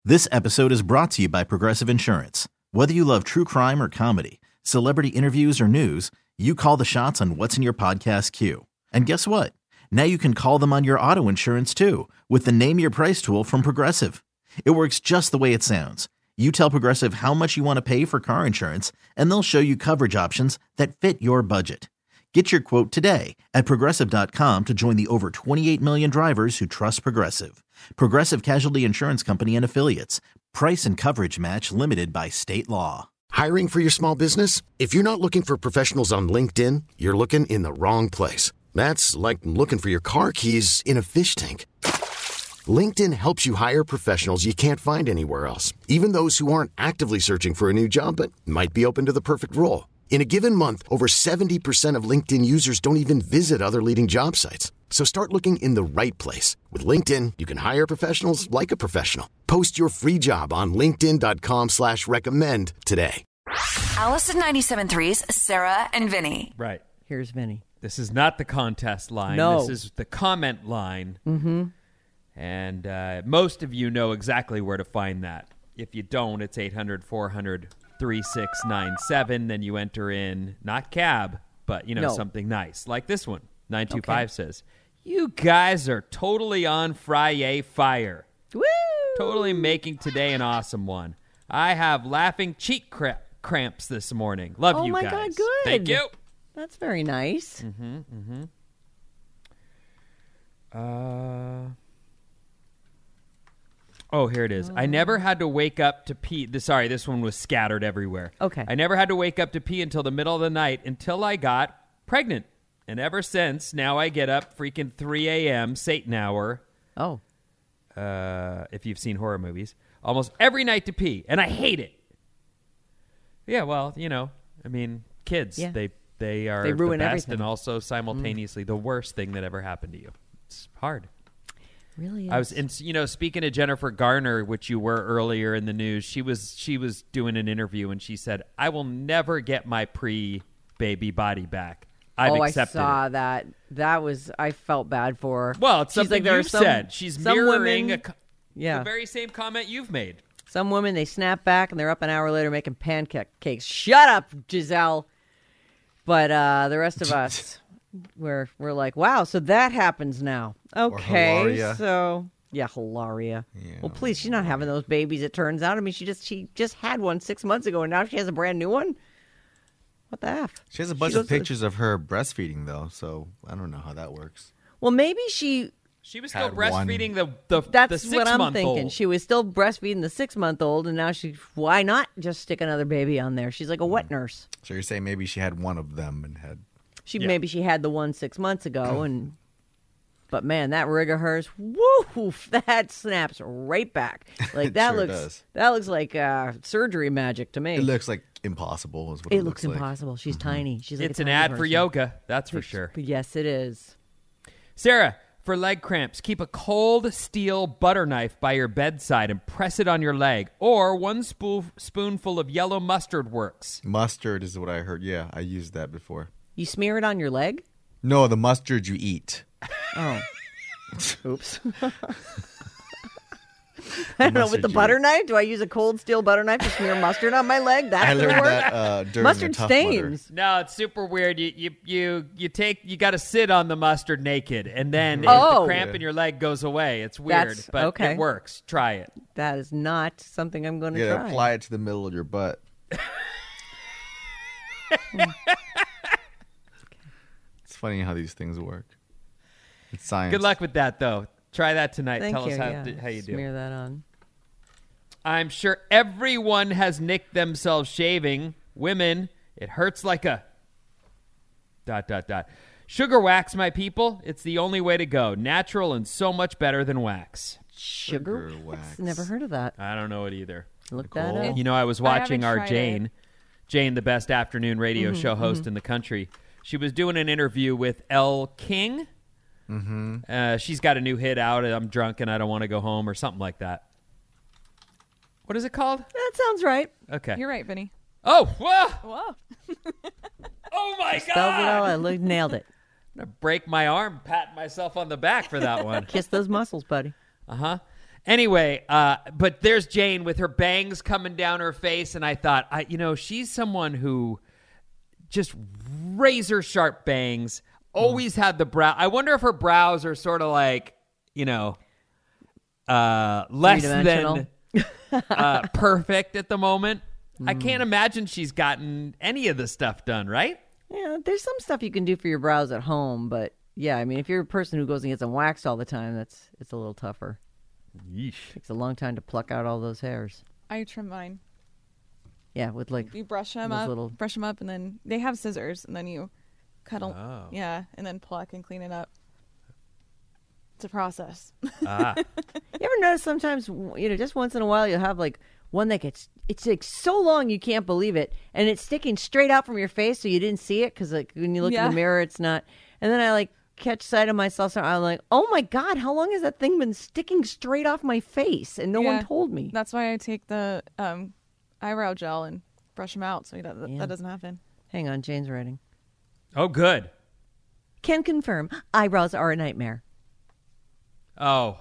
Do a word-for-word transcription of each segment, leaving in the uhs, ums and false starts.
This episode is brought to you by Progressive Insurance. Whether you love true crime or comedy, celebrity interviews or news, you call the shots on what's in your podcast queue. And guess what? Now you can call them on your auto insurance too with the Name Your Price tool from Progressive. It works just the way it sounds. You tell Progressive how much you want to pay for car insurance, and they'll show you coverage options that fit your budget. Get your quote today at Progressive dot com to join the over twenty-eight million drivers who trust Progressive. Progressive Casualty Insurance Company and Affiliates. Price and coverage match limited by state law. Hiring for your small business? If you're not looking for professionals on LinkedIn, you're looking in the wrong place. That's like looking for your car keys in a fish tank. LinkedIn helps you hire professionals you can't find anywhere else, even those who aren't actively searching for a new job but might be open to the perfect role. In a given month, over seventy percent of LinkedIn users don't even visit other leading job sites. So start looking in the right place. With LinkedIn, you can hire professionals like a professional. Post your free job on linkedin dot com slash recommend today. Allison ninety-seven point three's Sarah and Vinny. Right. Here's Vinny. This is not the contest line. No. This is the comment line. Mm-hmm. And uh, most of you know exactly where to find that. If you don't, it's eight hundred, four hundred, thirty-six ninety-seven. Then you enter in, not cab, but, you know, No. something nice. Like this one. nine two five okay. says, you guys are totally on Friday fire. Woo! Totally making today an awesome one. I have laughing cheek cra- cramps this morning. Love oh you guys. Oh, my God, good. Thank you. That's very nice. Mm-hmm, mm-hmm. Uh... Oh, here it is. I never had to wake up to pee. The, sorry, this one was scattered everywhere. Okay. I never had to wake up to pee until the middle of the night until I got pregnant. And ever since, now I get up freaking three a.m., Satan hour. Oh. Uh, if you've seen horror movies. Almost every night to pee. And I hate it. Yeah, well, you know, I mean, kids, yeah. they, they are they ruin the best everything. and also simultaneously mm. the worst thing that ever happened to you. It's hard. Really is. I was, in, you know, speaking of Jennifer Garner, which you were earlier in the news. She was, she was doing an interview, and she said, "I will never get my pre-baby body back. I've oh, accepted I saw it." that. That was. I felt bad for her. Well, it's She's something like, there you are some, said. She's some mirroring women, a, yeah. the very same comment you've made. Some women, they snap back, and they're up an hour later making pancakes. Shut up, Giselle. But uh, the rest of us, we're we're like, wow. So that happens now. Okay, so. Yeah, Hilaria. Yeah. Well, please, she's not having those babies, it turns out. I mean, she just she just had one six months ago, and now she has a brand new one? What the F? She has a bunch of pictures to... of her breastfeeding, though, so I don't know how that works. Well, maybe she... She was still breastfeeding one. the, the, That's the what I'm thinking. Old. She was still breastfeeding the six-month-old, and now she... Why not just stick another baby on there? She's like a wet mm. nurse. So you're saying maybe she had one of them and had... She yeah. Maybe she had the one six months ago, and... But man, that rig of hers, woo, that snaps right back. Like that sure looks, does. that looks like uh, surgery magic to me. It looks like impossible. Is what it, it looks looks impossible. like. She's mm-hmm. tiny. She's like it's a an tiny ad person. for yoga. That's for sure. Yes, it is. Sarah, for leg cramps, keep a cold steel butter knife by your bedside and press it on your leg. Or one spoon spoonful of yellow mustard works. Mustard is what I heard. Yeah, I used that before. You smear it on your leg? No, the mustard you eat. Oh. Oops. I don't know, with the butter knife? Do I use a cold steel butter knife to smear mustard on my leg? That's I learned work? that uh, during mustard the Tough stains. Mudder. No, it's super weird. You you you you take you got to sit on the mustard naked, and then oh. the cramp in your leg goes away. It's weird, That's, but okay. it works. Try it. That is not something I'm going to yeah, try. apply it to the middle of your butt. It's funny how these things work. It's science. Good luck with that, though. Try that tonight. Thank Tell you. us how, yeah. d- how you do. Smear that on. I'm sure everyone has nicked themselves shaving. Women, it hurts like a... Dot, dot, dot. Sugar wax, my people. It's the only way to go. Natural and so much better than wax. Sugar, Sugar wax? wax. Never heard of that. I don't know it either. Look Nicole? that up. You know, I was watching I our tried Jane. it. Jane, the best afternoon radio mm-hmm, show host mm-hmm. in the country. She was doing an interview with Elle King. Mm-hmm. Uh, she's got a new hit out. I'm drunk and I don't want to go home or something like that. What is it called? That sounds right. Okay. You're right, Vinny. Oh, whoa. Whoa. Oh, my Spelled it out. God. I looked- nailed it. I'm going to break my arm patting myself on the back for that one. Kiss those muscles, buddy. Uh-huh. Anyway, uh, but there's Jane with her bangs coming down her face, and I thought, I, you know, she's someone who just razor sharp bangs, always had the brow. I wonder if her brows are sort of like, you know, uh, less than uh, perfect at the moment. Mm. I can't imagine she's gotten any of the stuff done, right? Yeah, there's some stuff you can do for your brows at home, but yeah, I mean, if you're a person who goes and gets them waxed all the time, that's it's a little tougher. Yeesh. Takes a long time to pluck out all those hairs. I trim mine. Yeah, with like you brush them up, little... brush them up, and then they have scissors, and then you cut them. Oh. Yeah, and then pluck and clean it up. It's a process. Ah. You ever notice sometimes, you know, just once in a while you'll have like one that gets, it's like so long you can't believe it, and it's sticking straight out from your face so you didn't see it because like when you look yeah. in the mirror it's not. And then I like catch sight of myself, so I'm like, oh my God, how long has that thing been sticking straight off my face? And no yeah. one told me. That's why I take the um, eyebrow gel and brush them out so that, Yeah. that doesn't happen. Hang on, Jane's writing. Oh, good. Can confirm, eyebrows are a nightmare. Oh.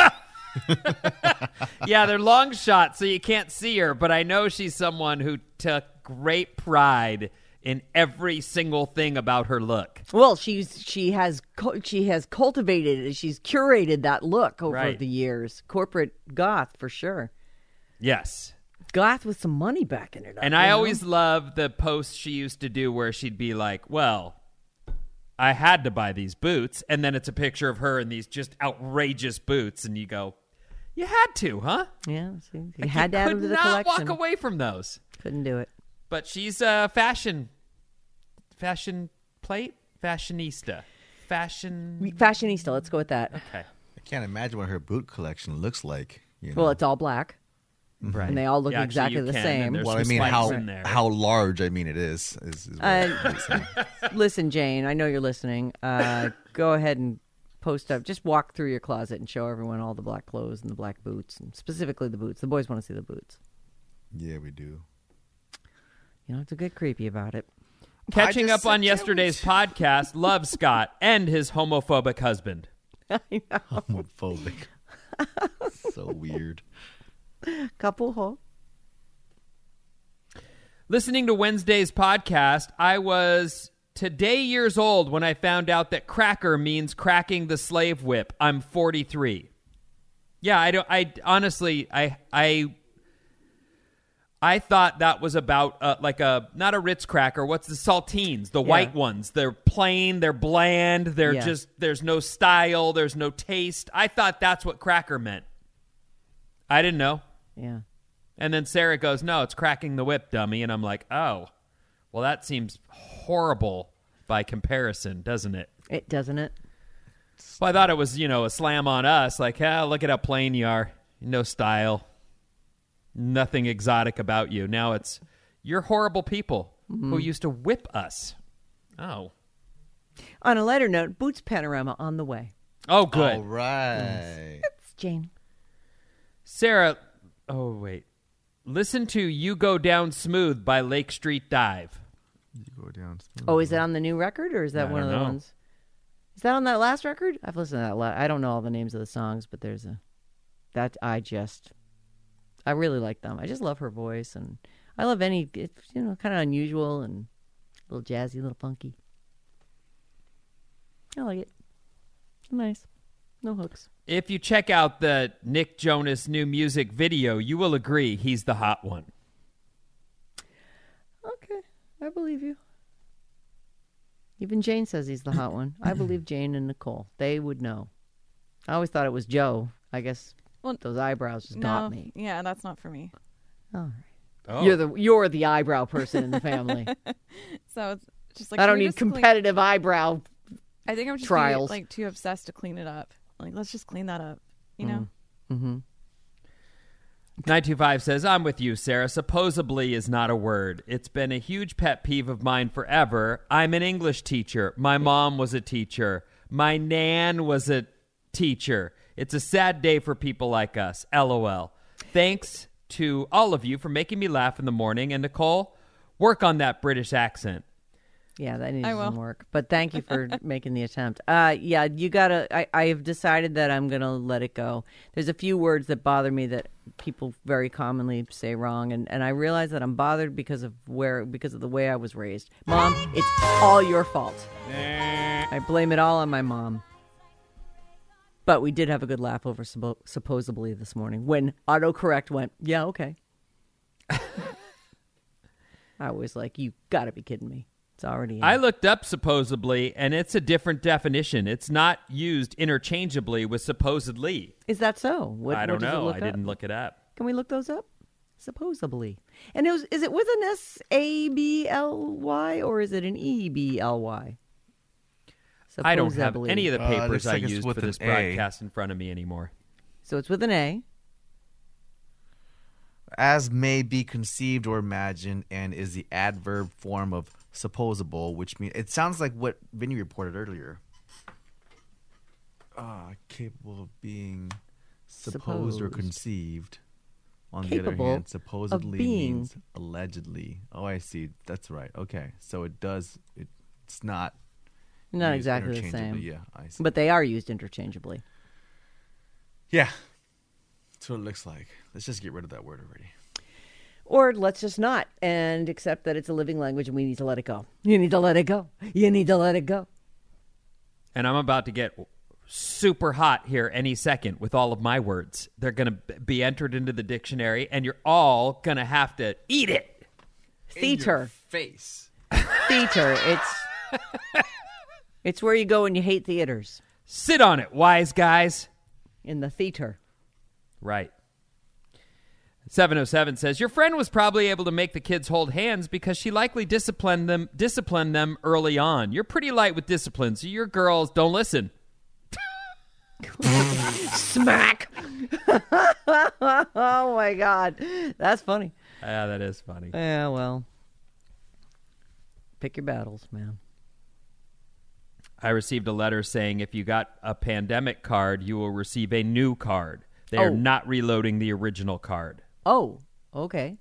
Yeah, they're long shots, so you can't see her, but I know she's someone who took great pride in every single thing about her look. Well, she's she has she has cultivated it. She's curated that look over Right. the years. Corporate goth for sure. Yes. Goth with some money backing it up. And you I know? always loved the posts she used to do where she'd be like, well, I had to buy these boots. And then it's a picture of her in these just outrageous boots. And you go, you had to, huh? Yeah, see, you Like, had you to add could them to the not collection. walk away from those. Couldn't do it. But she's a fashion, fashion plate, fashionista, fashion. Fashionista, let's go with that. Okay. I can't imagine what her boot collection looks like. You know? Well, it's all black, Right. and they all look Yeah, actually, exactly you the can, same. and there's well, some I mean, spikes how in there. how large? I mean, it is. is, is what Uh, I'm saying. Listen, Jane, I know you're listening. Uh, go ahead and post up. Just walk through your closet and show everyone all the black clothes and the black boots, and specifically the boots. The boys want to see the boots. Yeah, we do. You don't have to get creepy about it. Catching just up on said yesterday's podcast, love Scott and his homophobic husband. I know. Homophobic. So weird. Couple ho. Listening to Wednesday's podcast, I was today years old when I found out that cracker means cracking the slave whip. I'm forty-three. Yeah, I don't. I honestly, I, I, I thought that was about uh, like a not a Ritz cracker. What's the saltines? The Yeah. white ones. They're plain. They're bland. They're Yeah. just. There's no style. There's no taste. I thought that's what cracker meant. I didn't know. Yeah. And then Sarah goes, no, it's cracking the whip, dummy. And I'm like, oh, well, that seems horrible by comparison, doesn't it? It doesn't it? Well, I thought it was, you know, a slam on us. Like, ah, look at how plain you are. No style. Nothing exotic about you. Now it's, you're horrible people Mm-hmm. who used to whip us. Oh. On a lighter note, Boots Panorama on the way. Oh, good. All right. It's Jane. Sarah, oh, wait. Listen to You Go Down Smooth by Lake Street Dive. You go down. Oh, is that on the new record, or is that I one of don't the know. ones? Is that on that last record? I've listened to that a lot. I don't know all the names of the songs, but there's a that I just I really like them. I just love her voice, and I love any. It's, you know, kind of unusual and a little jazzy, a little funky. I like it. Nice. No hooks. If you check out the Nick Jonas new music video, you will agree he's the hot one. Okay, I believe you. Even Jane says he's the hot one. I believe Jane and Nicole. They would know. I always thought it was Joe. I guess Well, those eyebrows just no, got me. yeah, that's not for me. All right. Oh. You're the you're the eyebrow person in the family. So it's just like I can don't we need just clean- competitive eyebrow. I think I'm just trials. Be, like too obsessed to clean it up. Like, let's just clean that up. You know. Mm-hmm. nine two five says, I'm with you, Sarah. Supposedly is not a word. It's been a huge pet peeve of mine forever. I'm an English teacher. My mom was a teacher. My nan was a teacher. It's a sad day for people like us. LOL. Thanks to all of you for making me laugh in the morning. And Nicole, work on that British accent. Yeah, that needs I will. some work. But thank you for making the attempt. Uh, yeah, you gotta. I, I have decided that I'm gonna let it go. There's a few words that bother me that people very commonly say wrong, and, and I realize that I'm bothered because of where because of the way I was raised. Mom, it's all your fault. I blame it all on my mom. But we did have a good laugh over suppo- supposedly this morning when autocorrect went, yeah, okay. I was like, you gotta be kidding me. It's already in. I looked up supposedly, and it's a different definition. It's not used interchangeably with supposedly. Is that so? What, I what don't does it know. look I up? didn't look it up. Can we look those up? Supposedly. And it was, is it with an S A B L Y or is it an E B L Y? I don't have Supposedly. any of the Uh, papers looks I like it's used with for an this A. broadcast in front of me anymore. So it's with an A. As may be conceived or imagined, and is the adverb form of supposable, which means it sounds like what Vinny reported earlier. Ah, capable of being supposed or Supposed. conceived. On Capable the other hand, of supposedly being. means allegedly. Oh, I see. That's right. Okay, so it does. It, it's not. Not used exactly the interchangeably. same. Yeah, I see. But they are used interchangeably. Yeah, that's what it looks like. Let's just get rid of that word already. Or let's just not and accept that it's a living language and we need to let it go. You need to let it go. You need to let it go. And I'm about to get super hot here any second with all of my words. They're going to be entered into the dictionary, and you're all going to have to eat it. Theater. Face. Theater. It's it's where you go when you hate theaters. Sit on it, wise guys. In the theater. Right. seven oh seven says, your friend was probably able to make the kids hold hands because she likely disciplined them disciplined them early on. You're pretty light with discipline, so your girls don't listen. Smack. Oh, my God. That's funny. Yeah, that is funny. Yeah, well. Pick your battles, man. I received a letter saying if you got a pandemic card, you will receive a new card. They are Oh. not reloading the original card. Oh, okay.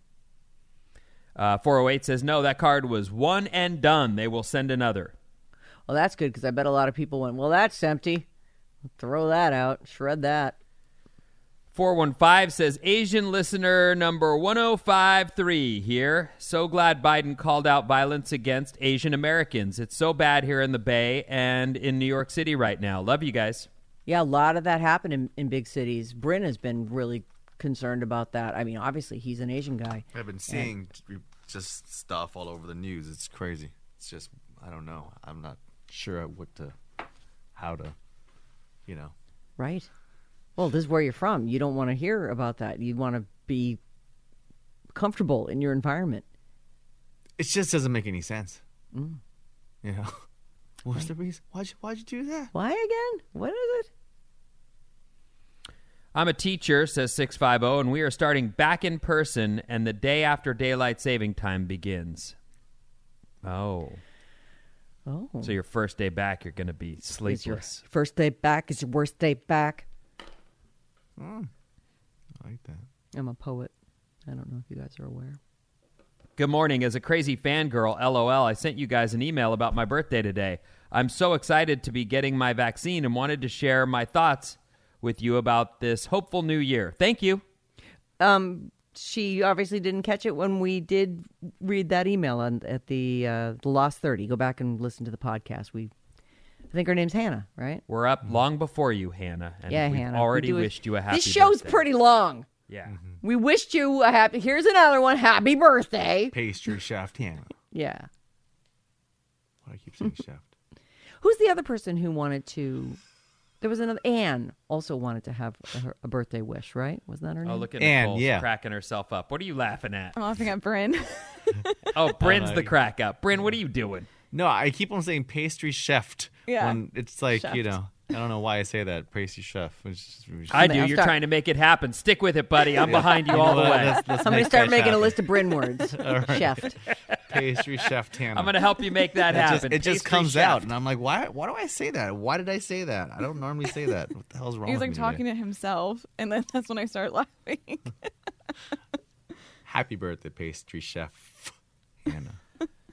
Uh, four oh eight says, no, that card was one and done. They will send another. Well, that's good because I bet a lot of people went, well, that's empty. Throw that out. Shred that. four one five says, Asian listener number one oh five three here. So glad Biden called out violence against Asian Americans. It's so bad here in the Bay and in New York City right now. Love you guys. Yeah, a lot of that happened in, in big cities. Bryn has been really concerned about that. I mean, obviously, he's an Asian guy. I've been seeing just stuff all over the news. It's crazy. It's just, I don't know. I'm not sure what to, how to, you know. Right. Well, this is where you're from. You don't want to hear about that. You want to be comfortable in your environment. It just doesn't make any sense. Mm. You know. What's the reason? Why'd you, why'd you do that? Why again? What is it? I'm a teacher, says six five zero, and we are starting back in person, and the day after daylight saving time begins. Oh. Oh. So your first day back, you're going to be Is your sleepless. first day back is your worst day back. Mm. I like that. I'm a poet. I don't know if you guys are aware. Good morning. As a crazy fangirl, LOL, I sent you guys an email about my birthday today. I'm so excited to be getting my vaccine and wanted to share my thoughts with you about this hopeful new year. Thank you. Um, she obviously didn't catch it when we did read that email on, at the uh, the Lost thirty. Go back and listen to the podcast. We, I think her name's Hannah, right? We're up long before you, Hannah, and Yeah, we've Hannah. already We do it- wished you a happy This show's birthday. pretty long. Yeah. We wished you a happy. Here's another one. Happy birthday. Pastry chef Hannah. Yeah. Why do I keep saying chef? Who's the other person who wanted to? There was another. Anne also wanted to have a, a birthday wish, right? Wasn't that her name? Oh, look at Ann, Nicole yeah. cracking herself up. What are you laughing at? I'm laughing at Bryn. Oh, Bryn's know. the crack up. Bryn, what are you doing? No, I keep on saying pastry chef. Yeah. When it's like, you Chef. know, I don't know why I say that. Pastry chef. It's just, it's just, I do. I'll You're start- trying to make it happen. Stick with it, buddy. I'm behind you all the way. Let's, let's I'm going make to start that making a happen. list of Bryn words. Chef. Pastry chef Hannah. I'm going to help you make that It just, happen. it just Pastry comes chef. out, and I'm like, why? Why do I say that? Why did I say that? I don't normally say that. What the hell's wrong He was with like me talking today? to himself, and then that's when I start laughing. Happy birthday, pastry chef Hannah.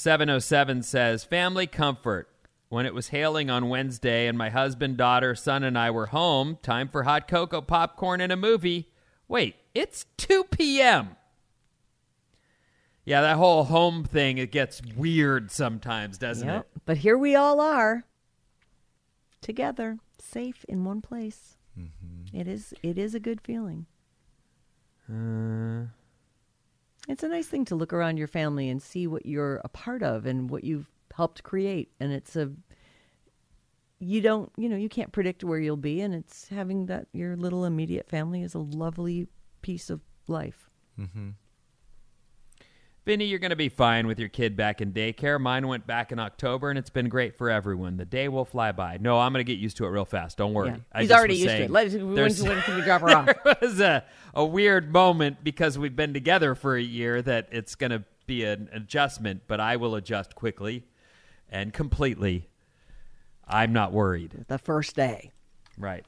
seven oh seven says, family comfort. When it was hailing on Wednesday and my husband, daughter, son, and I were home, time for hot cocoa, popcorn, and a movie. Wait, it's two p.m. Yeah, that whole home thing, it gets weird sometimes, doesn't Yep. it? But here we all are, together, safe in one place. Mm-hmm. It is. It is a good feeling. Uh, It's a nice thing to look around your family and see what you're a part of and what you've helped create. And it's a, you don't, you know, you can't predict where you'll be. And it's having that, your little immediate family is a lovely piece of life. Mm-hmm. Vinny, you're going to be fine with your kid back in daycare. Mine went back in October, and it's been great for everyone. The day will fly by. No, I'm going to get used to it real fast. Don't worry. Yeah. I He's just already was used saying, to it. Let, when, there's- when can we drop her off? There was a, a weird moment because we've been together for a year that it's going to be an adjustment, but I will adjust quickly and completely. I'm not worried. The first day. Right.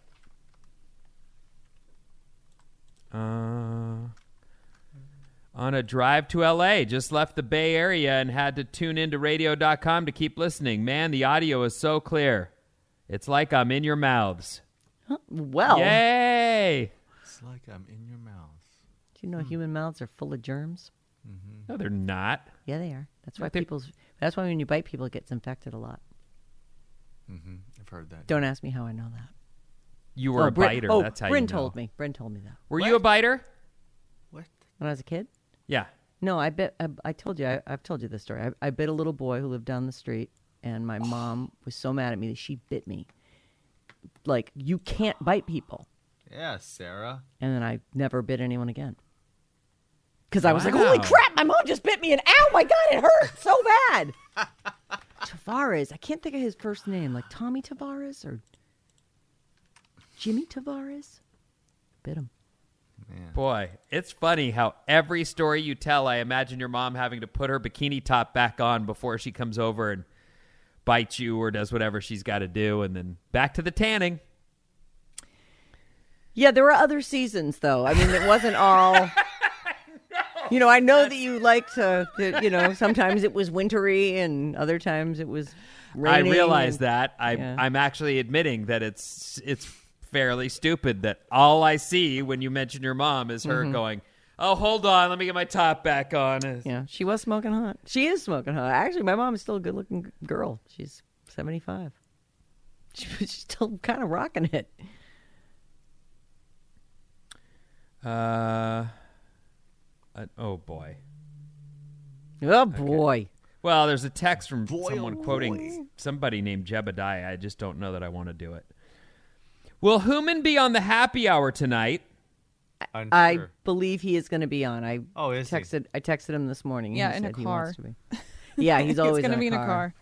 Uh, on a drive to L A, just left the Bay Area and had to tune into radio dot com to keep listening. Man, the audio is so clear. It's like I'm in your mouths. Huh? Well, Yay! It's like I'm in your mouth. do you know human mouths are full of germs? No, they're not. Yeah, they are. That's why No, they're- people's. That's why when you bite people, it gets infected a lot. Mm-hmm. I've heard that. Don't ask me how I know that. You were oh, a Bryn- biter. Oh, That's how Bryn you know. told me. Bryn told me that Were you a biter? What? when I was a kid. Yeah. No, I bit. I, I told you. I, I've told you this story. I, I bit a little boy who lived down the street, and my mom was so mad at me that she bit me. Like, you can't bite people. Yeah, Sarah. And then I never bit anyone again. Because I was like, Wow. holy crap, my mom just bit me, and ow, my God, it hurt so bad. Tavares. I can't think of his first name. Like Tommy Tavares or Jimmy Tavares. Bit him. Boy, it's funny how every story you tell, I imagine your mom having to put her bikini top back on before she comes over and bites you or does whatever she's got to do, and then back to the tanning. Yeah, there were other seasons, though. I mean, it wasn't all... You know, I know that you like to, that, you know, sometimes it was wintry and other times it was I raining. realize and- that. I, yeah. I'm actually admitting that it's it's fairly stupid that all I see when you mention your mom is her going, oh, hold on, let me get my top back on. Yeah, she was smoking hot. She is smoking hot. Actually, my mom is still a good-looking girl. She's seventy-five. She- She's still kind of rocking it. Uh, uh, oh, boy. Oh, boy. Well, there's a text from Boy, someone oh quoting boy. somebody named Jebediah. I just don't know that I want to do it. Will Human be on the happy hour tonight? I'm I sure. believe he is going to be on. I Oh, is he? texted. I texted him this morning. Yeah, he in a said he car. wants to be. Yeah, he's always going to in be a in car. a car.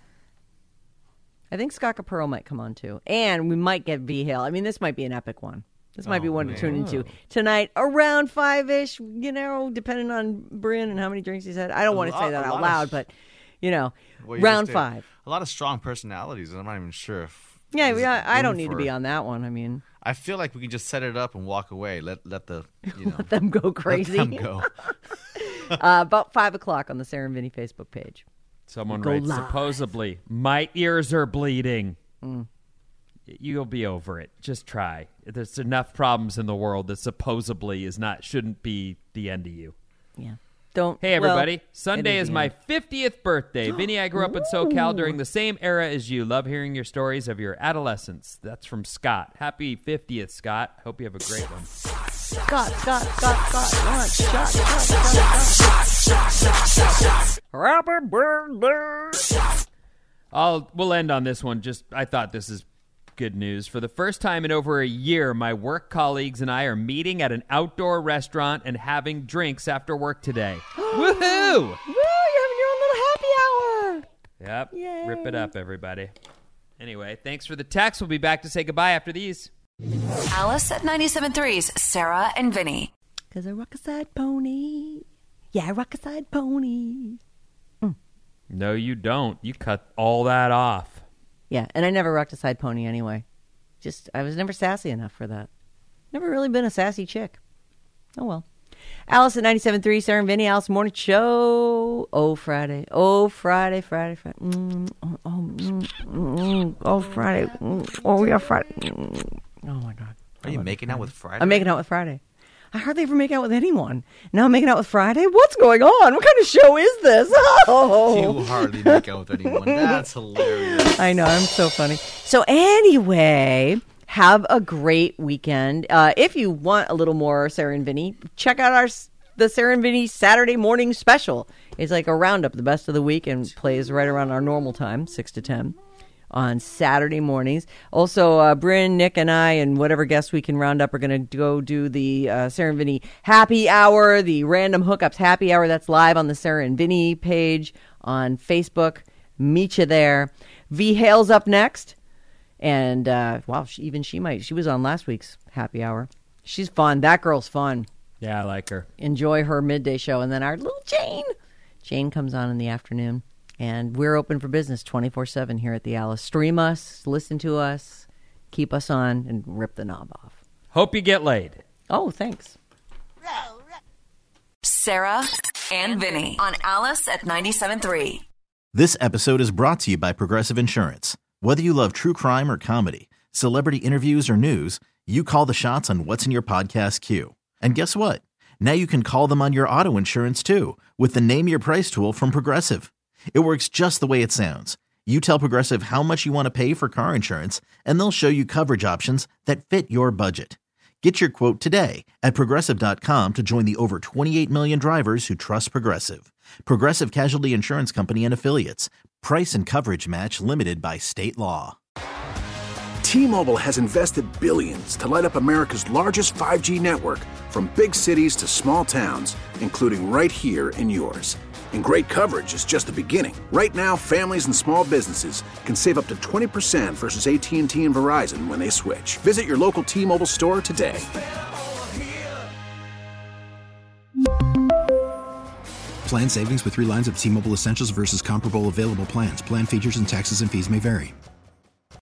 I think Scott Capurro might come on too, and we might get V Hale. I mean, this might be an epic one. This might be Oh, one to tune man. into tonight around five ish. You know, depending on Bryn and how many drinks he's had. I don't A want to lot- say that a out lot of loud, sh- but you know, What you round just did. five. A lot of strong personalities, and I'm not even sure if. Yeah, there's yeah. I don't room need to for- be on that one. I mean, I feel like we can just set it up and walk away. Let let the you know let them go crazy. let them go. uh, about five o'clock on the Sarah and Vinny Facebook page. Someone Go writes, live. supposedly, my ears are bleeding. You'll be over it. Just try. There's enough problems in the world that supposedly is not shouldn't be the end of you. Yeah. Don't. Hey, well, everybody. it Sunday is the my end. fiftieth birthday. Vinny, I grew up in SoCal during the same era as you. Love hearing your stories of your adolescence. That's from Scott. Happy fiftieth, Scott. Hope you have a great one. Scott, Scott, Scott, Scott, launch, shot, shot, shot, shot. Happy birthday. I'll we'll end on this one. Just I thought this is good news. For the first time in over a year, my work colleagues and I are meeting at an outdoor restaurant and having drinks after work today. Woohoo! Woo, you're having your own little happy hour. Yep. Yay. Rip it up, everybody. Anyway, thanks for the text. We'll be back to say goodbye after these. Alice at ninety-seven point three's Sarah and Vinny. Cause I rock a side pony. Yeah, I rock a side pony. No, you don't. You cut all that off. Yeah, and I never rocked a side pony anyway. Just, I was never sassy enough for that. Never really been a sassy chick. Oh well. Alice at ninety-seven point three, Sarah and Vinny, Alice Morning Show. Oh, Friday. Oh, Friday, Friday, Friday. Mm, oh, oh, mm, mm, oh, Friday. Mm, oh, we got Friday. Mm. Oh, my God. Are you making out with Friday? I'm making out with Friday. I hardly ever make out with anyone. Now I'm making out with Friday? What's going on? What kind of show is this? Oh. You hardly make out with anyone. That's hilarious. I know. I'm so funny. So anyway, have a great weekend. Uh, if you want a little more Sarah and Vinny, check out our the Sarah and Vinny Saturday morning special. It's like a roundup, the best of the week, and plays right around our normal time, six to ten. On Saturday mornings. Also, uh, Bryn, Nick, and I, and whatever guests we can round up, are going to go do the uh, Sarah and Vinny Happy Hour, the Random Hookups Happy Hour. That's live on the Sarah and Vinny page on Facebook. Meet you there. V Hale's up next. And, uh, wow, she, even she might. She was on last week's Happy Hour. She's fun. That girl's fun. Yeah, I like her. Enjoy her midday show. And then our little Jane. Jane comes on in the afternoon. And we're open for business twenty-four seven here at the Alice. Stream us, listen to us, keep us on, and rip the knob off. Hope you get laid. Oh, thanks. Sarah and Vinny on Alice at ninety-seven point three. This episode is brought to you by Progressive Insurance. Whether you love true crime or comedy, celebrity interviews or news, you call the shots on what's in your podcast queue. And guess what? Now you can call them on your auto insurance too with the Name Your Price tool from Progressive. It works just the way it sounds. You tell Progressive how much you want to pay for car insurance, and they'll show you coverage options that fit your budget. Get your quote today at Progressive dot com to join the over twenty-eight million drivers who trust Progressive. Progressive Casualty Insurance Company and Affiliates. Price and coverage match limited by state law. T-Mobile has invested billions to light up America's largest five G network, from big cities to small towns, including right here in yours. And great coverage is just the beginning. Right now, families and small businesses can save up to twenty percent versus A T and T and Verizon when they switch. Visit your local T-Mobile store today. Plan savings with three lines of T-Mobile Essentials versus comparable available plans. Plan features and taxes and fees may vary.